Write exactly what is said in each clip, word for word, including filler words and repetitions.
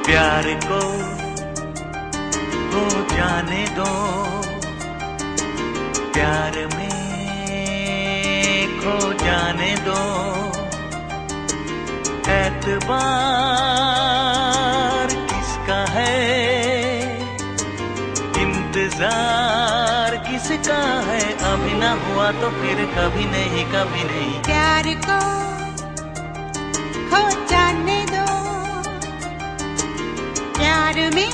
प्यार को हो जाने दो, प्यार में खो जाने दो। एतबार किसका है, इंतजार किसका है। अभी ना हुआ तो फिर कभी नहीं, कभी नहीं। प्यार को हो जाने दो, प्यार में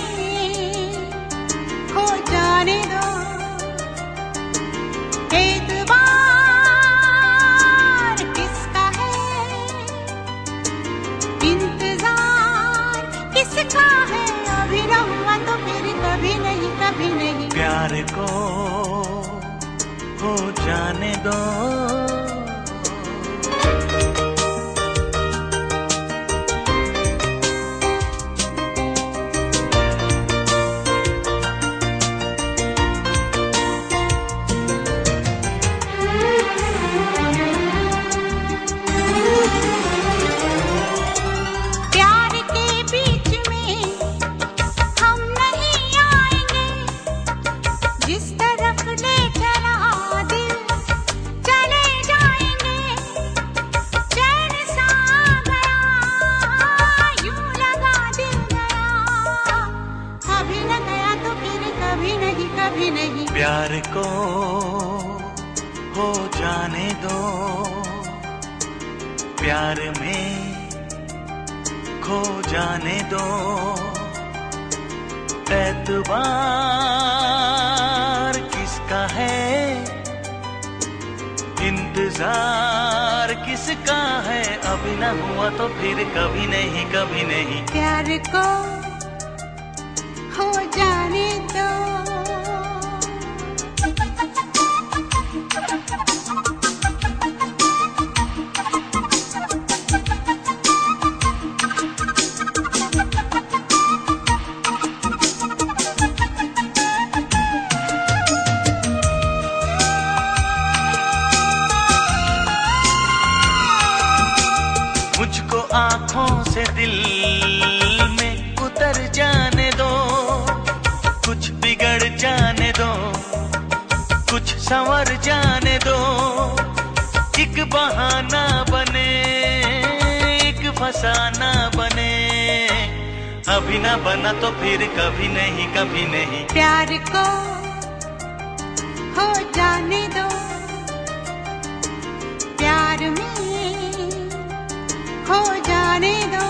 खो जाने दो। एतबार किसका है, इंतजार किसका है। अभी ना हुआ तो फिर कभी नहीं, कभी नहीं। प्यार को हो जाने दो। प्यार को हो जाने दो, प्यार में खो जाने दो। एतबार किसका है, इंतजार किसका है। अभी ना हुआ तो फिर कभी नहीं, कभी नहीं। प्यार को हो जाने दो। मुझको आँखों से दिल में उतर जाने दो, कुछ बिगड़ जाने दो, कुछ संवर जाने दो। एक बहाना बने, एक फसाना बने। अभी ना बना तो फिर कभी नहीं, कभी नहीं। प्यार को हो जाने दो, प्यार में खो जाने दो।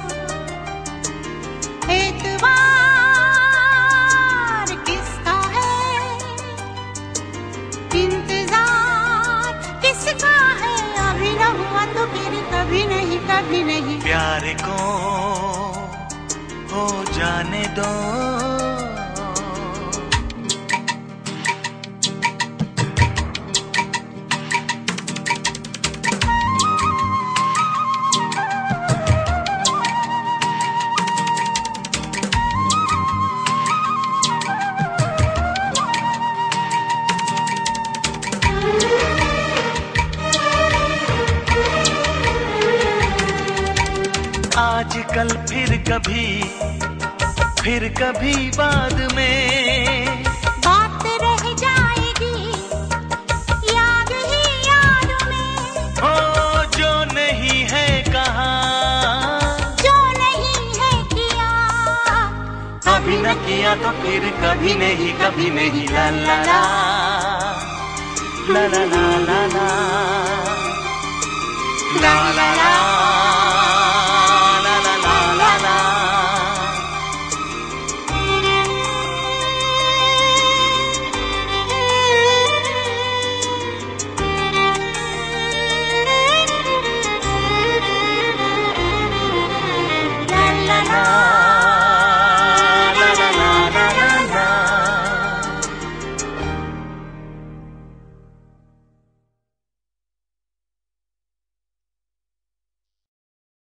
एतबार किसका है, इंतजार किसका है। अभी ना हुआ तो फिर कभी नहीं, कभी नहीं। प्यार को हो जाने दो। आजकल फिर कभी, फिर कभी बाद में बात रह जाएगी, याद ही याद में। हो जो नहीं है कहा, जो नहीं है किया, अभी न किया तो फिर कभी नहीं, कभी नहीं। ला ला ला ला ला ला ला ला ला ला ला।